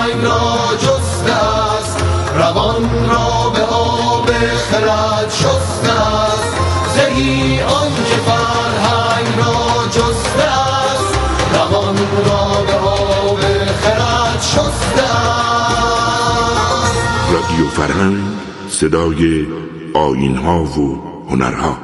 را جسته است، روان را به آب خرد شسته است. زهی آن که فرهنگ را جسته است، روان را به آب خرد شسته است. رادیو فرهنگ، صدای آیین‌ها و هنرها.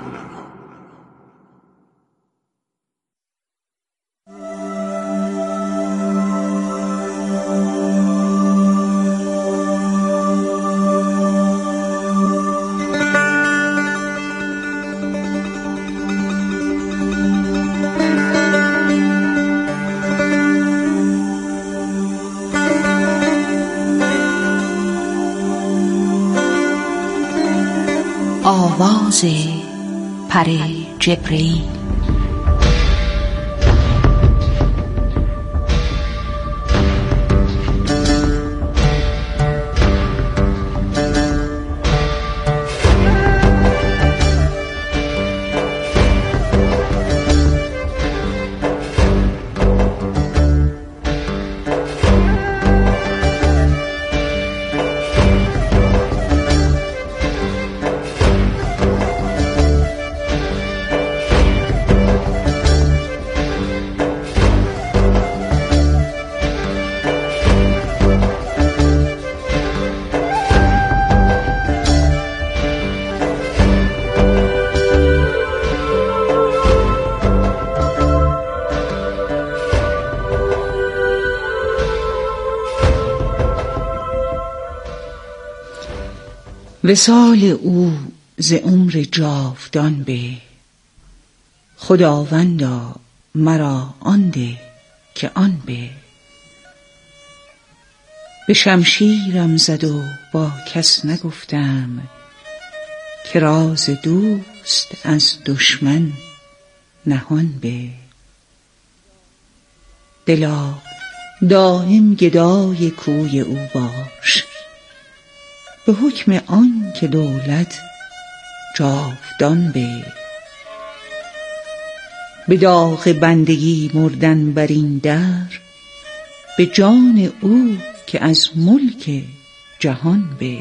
آواز پری جبریل. وصال او ز عمر جاودان به، خداوندا مرا آن ده که آن به شمشیرم زد و با کس نگفتم، که راز دوست از دشمن نهان به. دلا دائم گدای کوی او باش، به حکم آن که دولت جاودان به داغ بندگی مردن بر این در، به جان او که از ملک جهان به.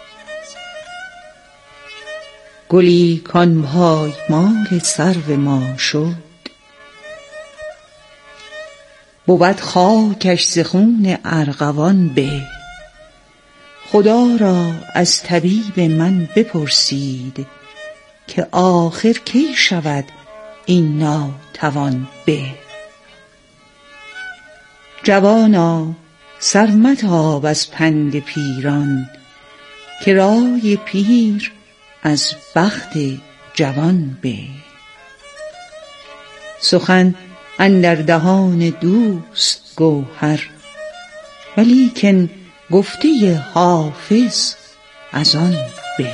گلی کان پایمال سرو ما شد، بود خاکش ز خون ارغوان به. خدا را از طبیب من بپرسید، که آخر کی شود این ناتوان به. جوانا سر متاب از پند پیران، که رای پیر از بخت جوان به. سخن اندر دهان دوست گوهر، ولیکن گفته حافظ از آن به.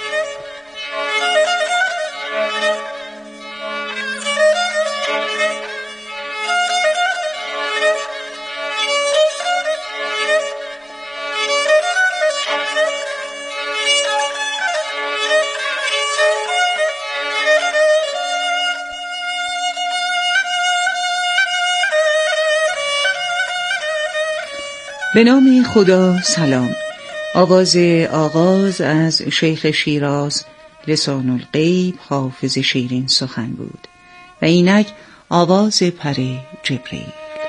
به نام خدا. سلام. آغاز از شیخ شیراز لسان الغیب حافظ شیرین سخن بود و اینک آواز پری جبریل.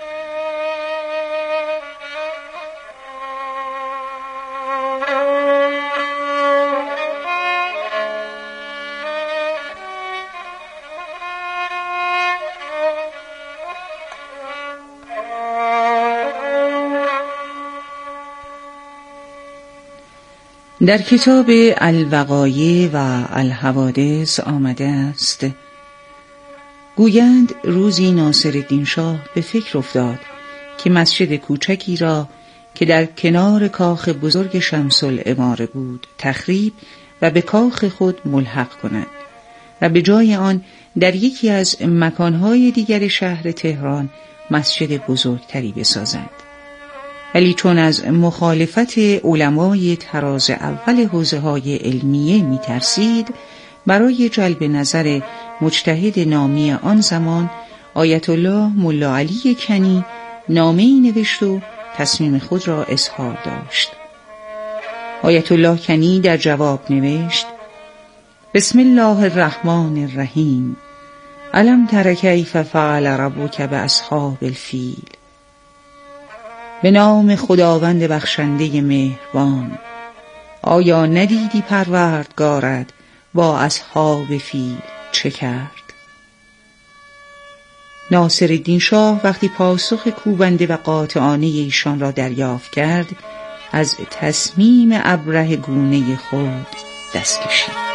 در کتاب الوقایع و الحوادث آمده است: گویند روزی ناصرالدین شاه به فکر افتاد که مسجد کوچکی را که در کنار کاخ بزرگ شمس العماره بود تخریب و به کاخ خود ملحق کند و به جای آن در یکی از مکانهای دیگر شهر تهران مسجد بزرگتری بسازند. ولی چون از مخالفت علمای طراز اول حوزه‌های علمیه می‌ترسید، برای جلب نظر مجتهد نامی آن زمان آیت الله ملا علی کنی نامه‌ای نوشت و تصمیم خود را اظهار داشت. آیت الله کنی در جواب نوشت: بسم الله الرحمن الرحیم، الم تر کیف فعل ربک باصحاب الفیل. به نام خداوند بخشنده مهربان، آیا ندیدی پروردگارت با اصحاب فیل چه کرد؟ ناصرالدین شاه وقتی پاسخ کوبنده و قاطعانه ایشان را دریافت کرد، از تصمیم ابره گونه خود دست کشید.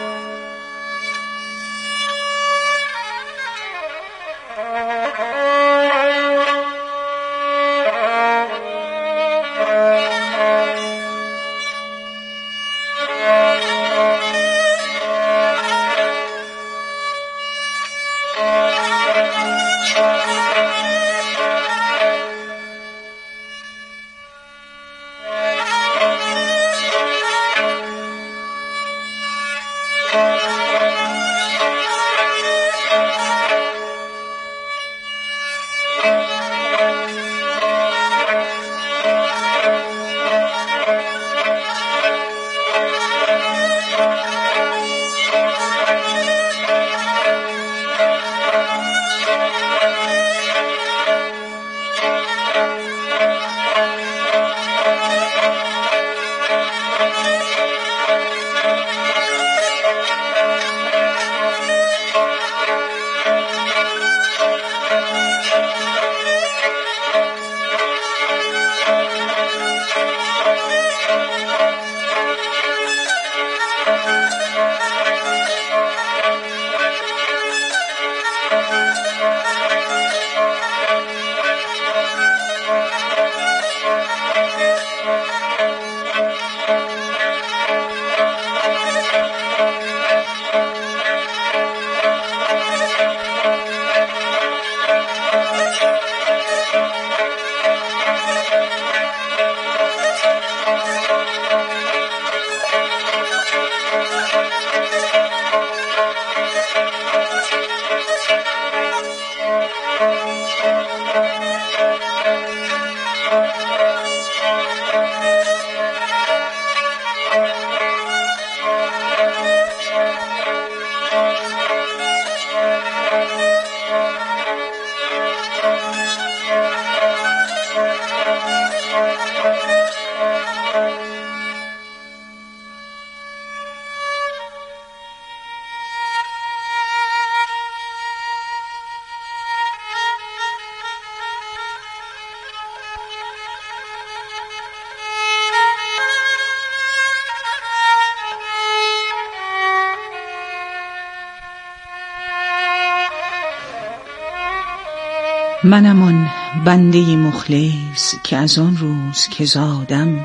منم آن بنده مخلص که از آن روز که زادم،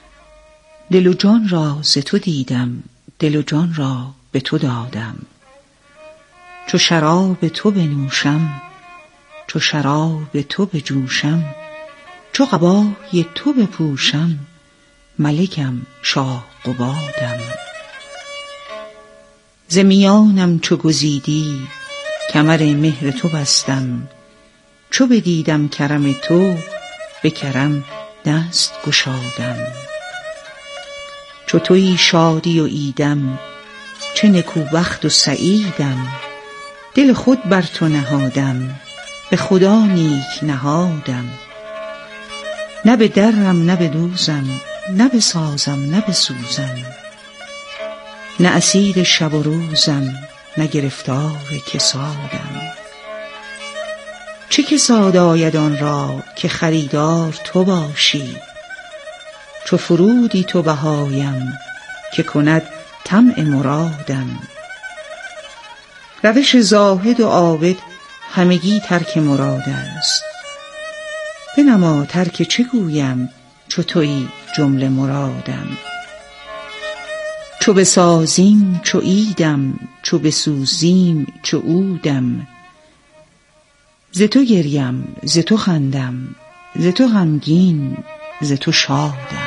دل و جان را ز تو دیدم، دل و جان را به تو دادم. چو شراب تو بنوشم، چو شراب تو بجوشم، چو قبای تو بپوشم، ملکم شاه قبادم. ز میانم چو گزیدی، کمر مهر تو بستم، چو بدیدم کرم تو، به کرم دست گشادم. چو تویی شادی و عیدم، چه نکوبخت و سعیدم، دل خود بر تو نهادم، به خدا نیک نهادم. نه به درم نه به دوزم، نه به سازم نه به سوزم، نه اسیر شب و روزم، نه گرفتار کسادم. چه کساد آید آن را که خریدار تو باشی، چو فرودی تو بهایم که کند طمع مرادم. روش زاهد و عابد همگی ترک مراد است، بنما ترک چه گویم چو تویی جمله مرادم. چو بسازیم چو عیدم، چو بسوزیم چو عودم، ز تو گریم ز تو خندم، ز تو غمگین ز تو شادم.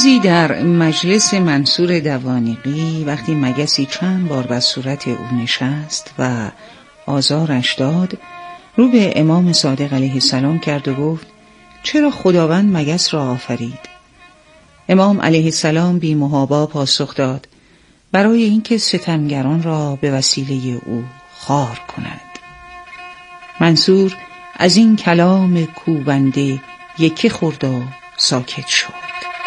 روزی در مجلس منصور دوانیقی وقتی مگسی چند بار بر صورت او نشست و آزارش داد، رو به امام صادق علیه السلام کرد و گفت: چرا خداوند مگس را آفرید؟ امام علیه السلام بی محابا پاسخ داد: برای اینکه ستمگران را به وسیله او خار کند. منصور از این کلام کوبنده یکی خورد و ساکت شد.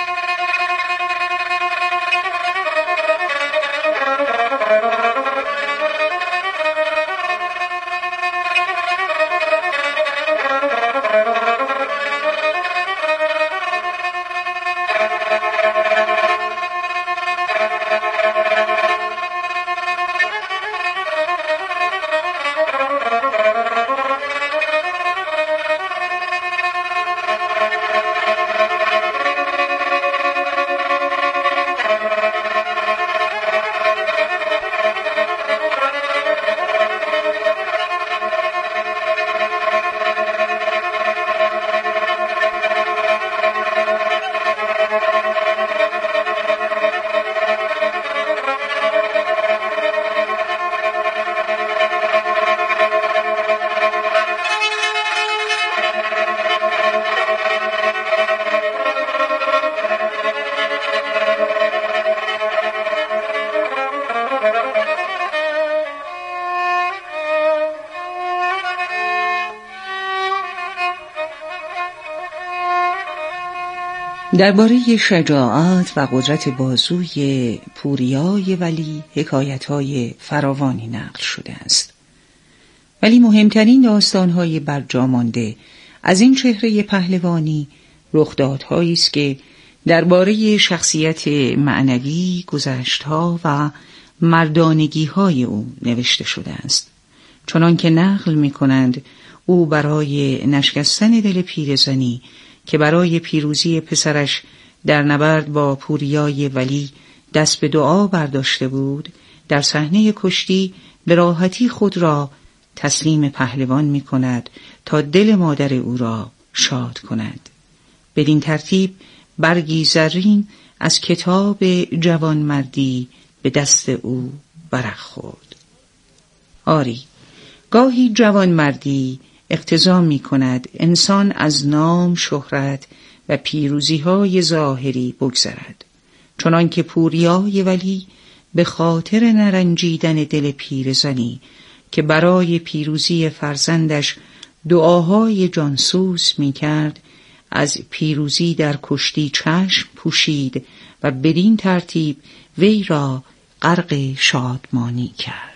درباره شجاعت و قدرت بازوی پوریای ولی حکایت‌های فراوانی نقل شده است، ولی مهمترین داستان‌های برجامانده از این چهره پهلوانی رخدادهایی است که درباره شخصیت معنوی، گذشت‌ها و مردانگی‌های او نوشته شده است، چنان که نقل می‌کنند او برای نشکستن دل پیرزنی که برای پیروزی پسرش در نبرد با پوریای ولی دست به دعا برداشته بود، در صحنه کشتی به راحتی خود را تسلیم پهلوان می کند تا دل مادر او را شاد کند. بدین ترتیب برگی زرین از کتاب جوانمردی به دست او برخورد. آری، گاهی جوانمردی اقتضا می کند انسان از نام، شهرت و پیروزی‌های ظاهری بگذرد، چنان که پوریای ولی به خاطر نرنجیدن دل پیرزنی که برای پیروزی فرزندش دعاهای جانسوز می کرد، از پیروزی در کشتی چشم پوشید و بدین ترتیب وی را غرق شادمانی کرد.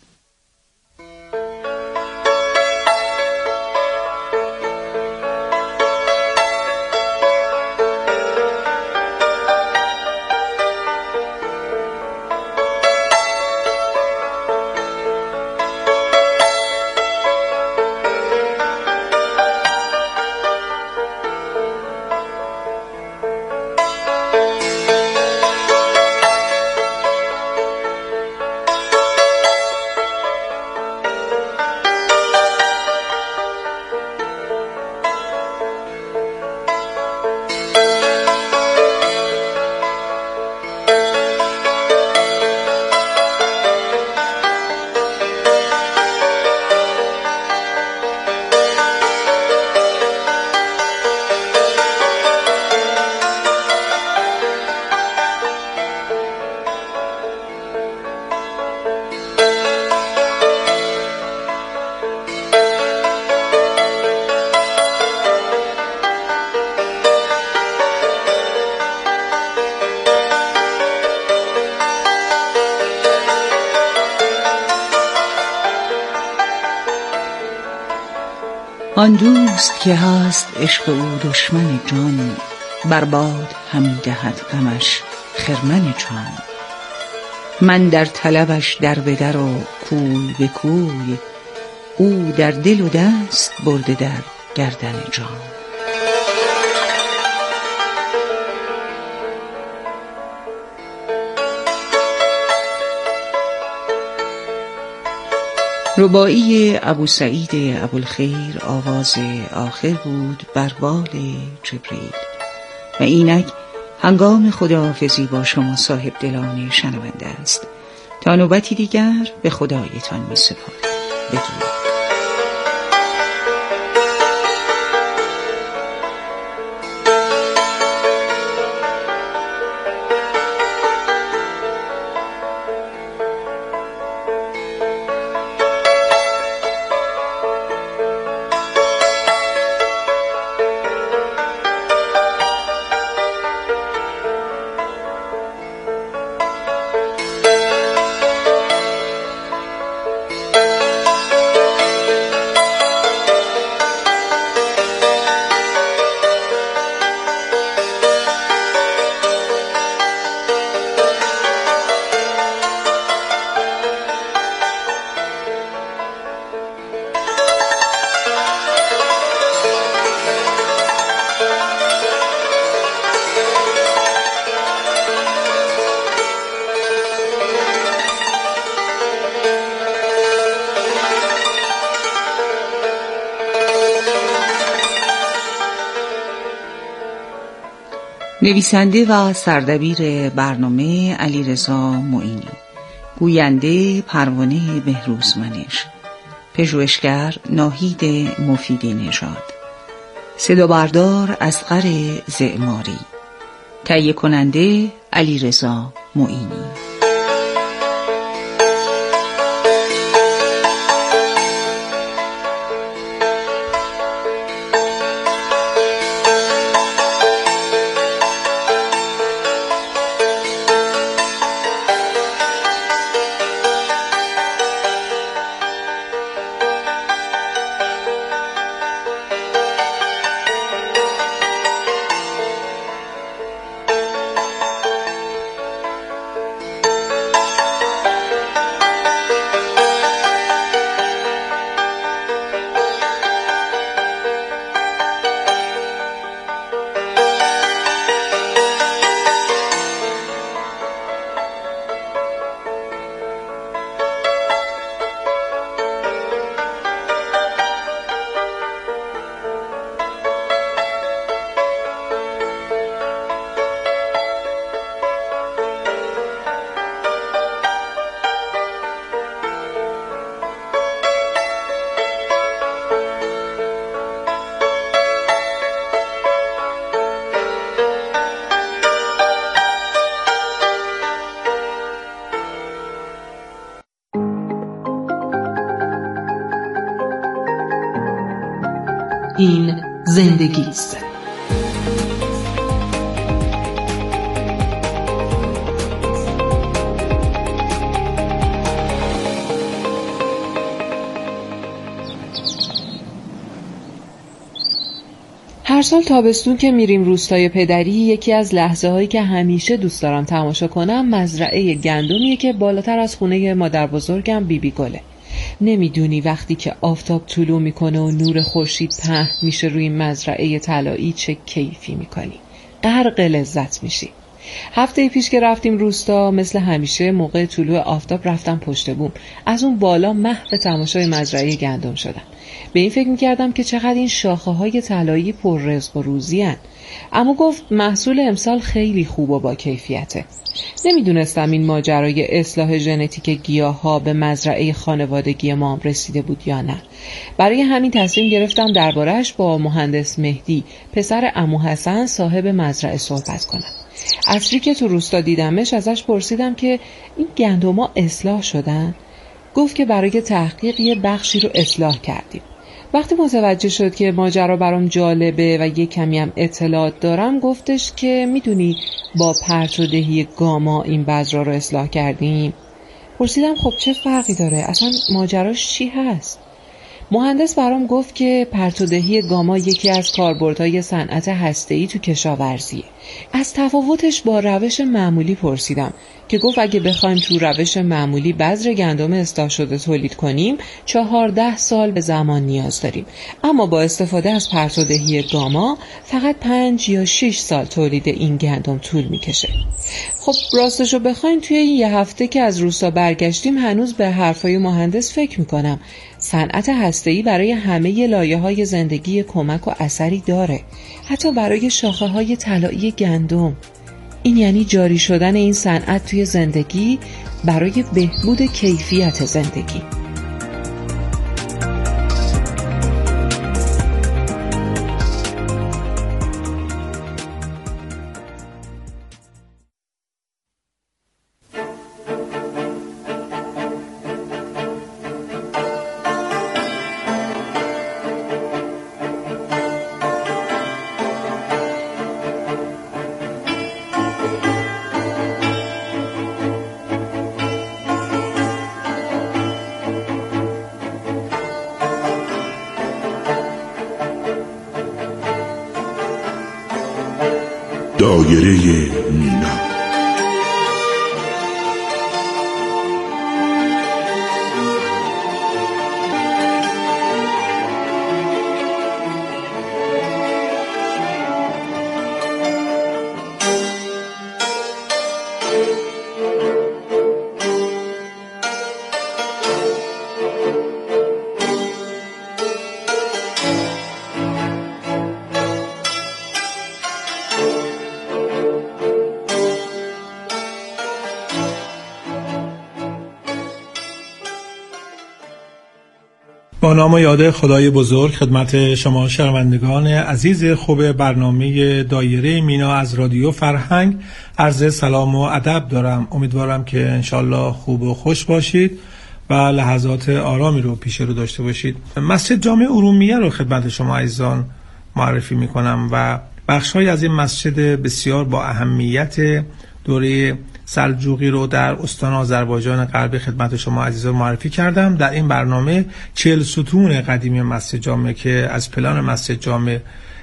آن دوست که هست عشق او دشمن جان، برباد همی دهد غمش خرمن جان. من در طلبش در به در و کوی به کوی، او در دل و دست برده در گردن جان. رباعی ابو سعید ابوالخیر آواز آخر بود بر بال جبریل و اینک هنگام خداحافظی با شما صاحب دلان شنونده است. تا نوبتی دیگر به خدایتان می سپارم. بدرود. نویسنده و سردبیر برنامه علیرضا معینی، گوینده پروانه بهروزمنش، پژوهشگر ناهید مفیدی نژاد، صدا بردار اصغر زعماری، تهیه کننده علیرضا معینی. این زندگی است. هر سال تابستون که میریم روستای پدری، یکی از لحظه هایی که همیشه دوست دارم تماشا کنم مزرعه گندمیه که بالاتر از خونه مادر بزرگم بیبی گله. نمیدونی وقتی که آفتاب طلوع میکنه و نور خورشید پهن میشه روی مزرعه طلایی چه کیفی میکنی. غرق لذت میشی. هفته پیش که رفتیم روستا، مثل همیشه موقع طلوع آفتاب رفتم پشت بوم. از اون بالا محو تماشای مزرعه گندم شدم. به این فکر میکردم که چقدر این شاخه های طلایی پر رزق و روزی هن. اما گفت محصول امسال خیلی خوب و با کیفیته. نمیدونستم این ماجرای اصلاح ژنتیک گیاه‌ها به مزرعه خانوادگی ما هم رسیده بود یا نه. برای همین تصمیم گرفتم درباره‌اش با مهندس مهدی، پسر عمو حسن صاحب مزرعه صحبت کنم. عصری که تو روستا دیدمش ازش پرسیدم که این گندم‌ها اصلاح شدن؟ گفت که برای تحقیق یه بخشی رو اصلاح کردیم. وقتی متوجه شد که ماجرا برام جالبه و یه کمی هم اطلاعات دارم، گفتش که میدونی با پرتودهی گاما این بذرا رو اصلاح کردیم. پرسیدم خب چه فرقی داره؟ اصلا ماجراش چی هست؟ مهندس برام گفت که پرتودهی گاما یکی از کاربردهای صنعت هسته‌ای تو کشاورزیه. از تفاوتش با روش معمولی پرسیدم که گفت اگه بخوایم تو روش معمولی بذر گندم اصلاح شده تولید کنیم 14 سال به زمان نیاز داریم، اما با استفاده از پرتودهی گاما فقط 5 یا 6 سال تولید این گندم طول میکشه. خب راستشو بخواین توی این 1 هفته که از روستا برگشتیم هنوز به حرفای مهندس فکر میکنم. صنعت هسته‌ای برای همه لایه‌های زندگی کمک و اثری داره، حتی برای شاخه‌های طلایی گندم. این یعنی جاری شدن این صنعت توی زندگی برای بهبود کیفیت زندگی. دایره مینا. با نام و یاد خدای بزرگ خدمت شما شنوندگان عزیز خوب برنامه دایره مینا از رادیو فرهنگ عرض سلام و ادب دارم. امیدوارم که انشالله خوب و خوش باشید و لحظات آرامی رو پیش رو داشته باشید. مسجد جامع ارومیه رو خدمت شما عزیزان معرفی میکنم و بخش‌های از این مسجد بسیار با اهمیت دوره سلجوقی رو در استان آذربایجان غربی خدمت شما عزیزان معرفی کردم. در این برنامه 40 ستون قدیمی مسجد جامع که از پلان مسجد جامع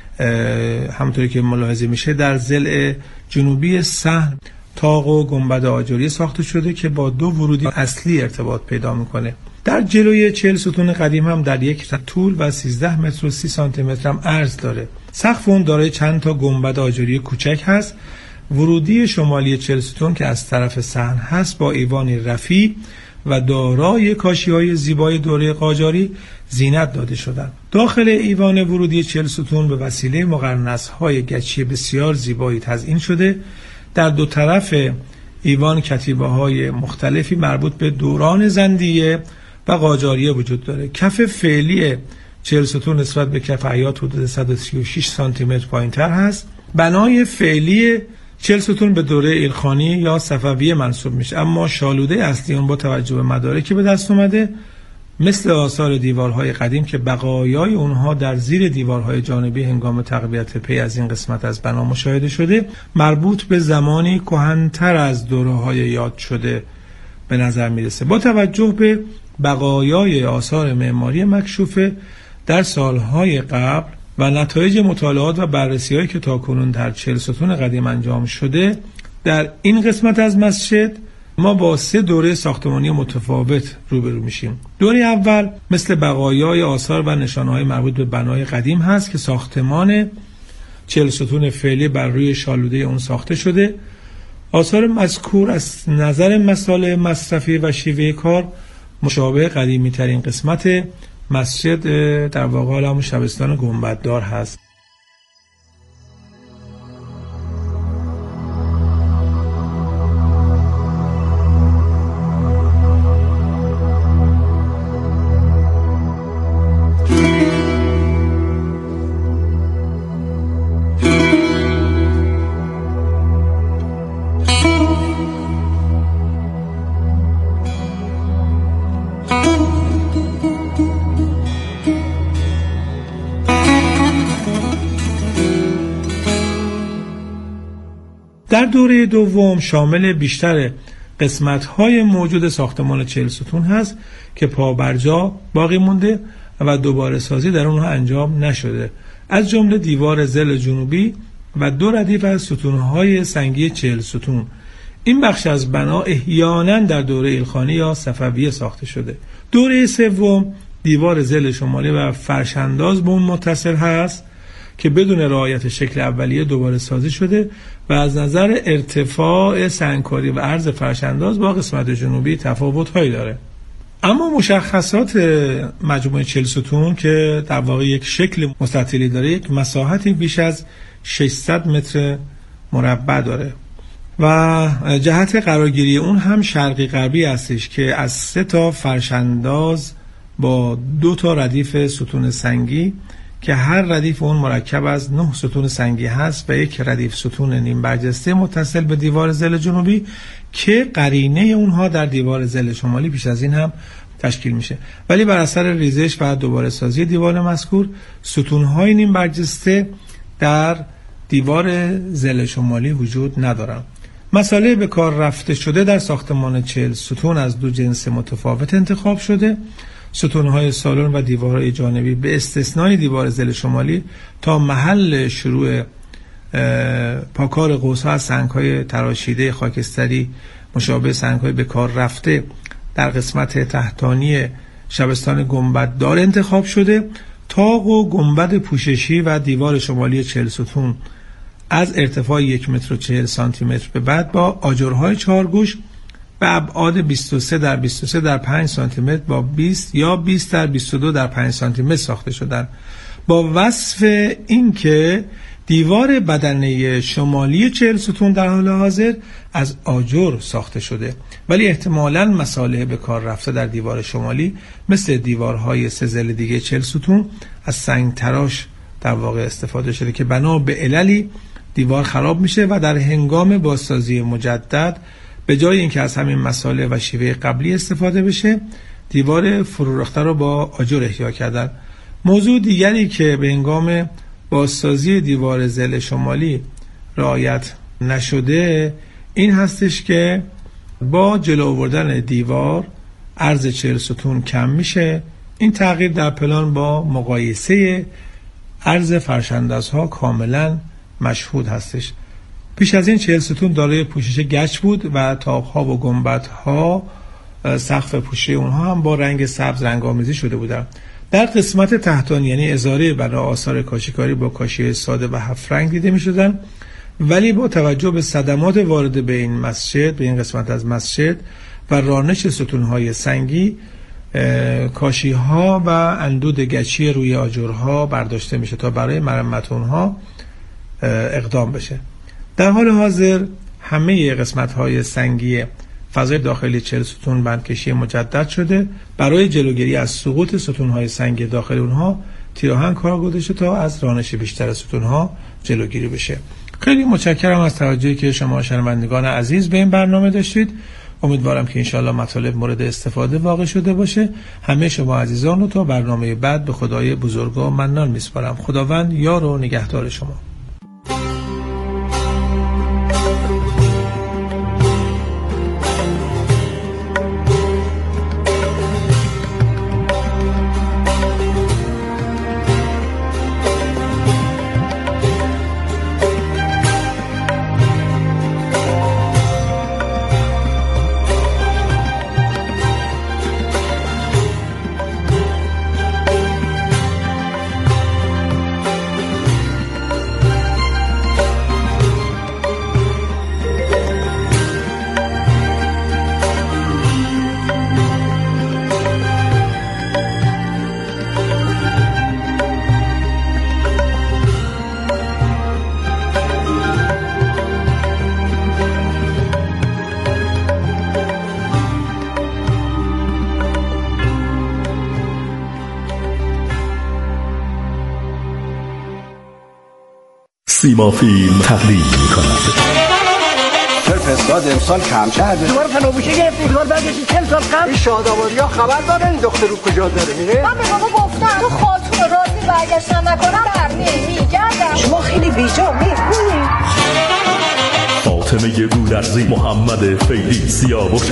همونطوری که ملاحظه میشه در ضلع جنوبی صحن طاق و گنبد آجری ساخته شده که با دو ورودی اصلی ارتباط پیدا میکنه. در جلوی 40 ستون قدیم هم در یک طول و 13 متر و 30 سانتی متر هم عرض داره. سقف اون دارای چند تا گنبد آجری کوچک هست. ورودی شمالی 40 ستون که از طرف صحن هست با ایوانی رفیع و دارای کاشی‌های زیبای دوره قاجاری زینت داده شدند. داخل ایوان ورودی 40 ستون به وسیله مقرنس‌های گچی بسیار زیبایی تزیین شده. در دو طرف ایوان کتیبه‌های مختلفی مربوط به دوران زندیه و قاجاریه وجود داره. کف فعلی 40 ستون نسبت به کف حیات حدود 136 سانتی متر پایین‌تر هست. بنای فعلی 40 ستون به دوره ایلخانی یا صفویه منسوب میشه، اما شالوده اصلی اون با توجه به مدارکی به دست اومده مثل آثار دیوارهای قدیم که بقایای اونها در زیر دیوارهای جانبی هنگام تقویت پی از این قسمت از بنا مشاهده شده، مربوط به زمانی کهن‌تر از دوره‌های یاد شده به نظر میرسه. با توجه به بقایای آثار معماری مکشوفه در سالهای قبل و نتایج مطالعات و بررسی‌هایی که تاکنون در 40 ستون قدیم انجام شده، در این قسمت از مسجد ما با 3 دوره ساختمانی متفاوت روبرو میشیم. دوره اول مثل بقایای آثار و نشانه‌های مربوط به بنای قدیم هست که ساختمان 40 ستون فعلی بر روی شالوده اون ساخته شده. آثار مذکور از نظر مسائل مصرفی و شیوه کار مشابه قدیمی ترین قسمت مسجد در واقع همون شبستان گنبددار هست. در دوره دوم شامل بیشتر قسمت‌های موجود ساختمان 40 ستون هست که پابرجا باقی مونده و دوباره سازی در اونها انجام نشده، از جمله دیوار ضلع جنوبی و 2 ردیف از ستون‌های سنگی 40 ستون. این بخش از بنا احیانا در دوره ایلخانی یا صفویه ساخته شده. دوره سوم دیوار ضلع شمالی و فرش‌انداز به اون متصل هست که بدون رعایت شکل اولیه دوباره سازی شده و از نظر ارتفاع سنگکاری و عرض فرش‌انداز با قسمت جنوبی تفاوت‌هایی داره. اما مشخصات مجموعه 40 ستون که در واقع یک شکل مستطیلی داره، یک مساحتی بیش از 600 متر مربع داره. و جهت قرارگیری اون هم شرقی غربی هستش که از 3 تا فرشانداز با 2 تا ردیف ستون سنگی که هر ردیف اون مرکب از 9 ستون سنگی هست و 1 ردیف ستون نیم برجسته متصل به دیوار ضلع جنوبی که قرینه اونها در دیوار ضلع شمالی پیش از این هم تشکیل میشه. ولی بر اثر ریزش و دوباره سازی دیوار مذکور ستون‌های نیم برجسته در دیوار ضلع شمالی وجود ندارند. مساله به کار رفته شده در ساختمان 40 ستون از 2 جنس متفاوت انتخاب شده. ستون‌های سالن و دیوارهای جانبی به استثنای دیوار ضلع شمالی تا محل شروع پاکار قوس‌ها از سنگ‌های تراشیده خاکستری مشابه سنگ‌های به کار رفته در قسمت تحتانی شبستان گنبددار انتخاب شده. طاق و گنبد پوششی و دیوار شمالی 40 ستون از ارتفاع 1 متر و 40 سانتی متر به بعد با آجرهای 4 گوش به ابعاد 23 در 23 در 5 سانتی متر با 20 یا 20 در 22 در 5 سانتی متر ساخته شدند، با وصف اینکه دیوار بدنه شمالی 40 ستون در حال حاضر از آجر ساخته شده، ولی احتمالاً مصالح به کار رفته در دیوار شمالی مثل دیوارهای 3 ضلع دیگه 40 ستون از سنگ تراش در واقع استفاده شده که بنا به عللی دیوار خراب میشه و در هنگام بازسازی مجدد به جای اینکه از همین مصالح و شیوه قبلی استفاده بشه دیوار فرورخته رو با آجر احیا کردن. موضوع دیگری که به هنگام بازسازی دیوار ضلع شمالی رعایت نشده این هستش که با جلو آوردن دیوار عرض 40 ستون کم میشه. این تغییر در پلان با مقایسه عرض فرشاندازها کاملا مشهود هستش. پیش از این 40 ستون دارای پوشش گچ بود و طاق‌ها و گنبدها سقف پوشش اونها هم با رنگ سبز رنگ‌آمیزی شده بودند. در قسمت تحتانی یعنی ازاره برای آثار کاشیکاری با کاشی ساده و 7 رنگ دیده می‌شدند، ولی با توجه به صدمات وارد به این مسجد، به این قسمت از مسجد و رانش ستون‌های سنگی، کاشی‌ها و اندود گچی روی آجرها برداشته میشه تا برای مرمت اونها اقدام بشه. در حال حاضر همه قسمت‌های سنگی فضای داخلی 40 ستون بندکشی مجدد شده. برای جلوگیری از سقوط ستون‌های سنگی داخل اونها تیراهن کار گذاشته تا از رانش بیشتر ستون‌ها جلوگیری بشه. خیلی متشکرم از توجهی که شما شنوندگان عزیز به این برنامه داشتید. امیدوارم که انشالله مطالب مورد استفاده واقع شده باشه. همه شما عزیزان رو تا برنامه بعد به خدای بزرگ و منان میسپارم. خداوند یار و نگهدار شما. سیما فیلم تقدیم می‌کند. فساد امسال کم کرده. دوباره فناوشه گرفتی دوباره برگشتی 40 سال قبل. این شادابادی‌ها خبر داره این دختر رو کجا داره میره؟ من به بابا گفتم تو خاتون راضی برگشتن نکنم میگردم. شما خیلی بیجا می‌کنی. فاطمه گودرزی، محمد فیلی، سیاوش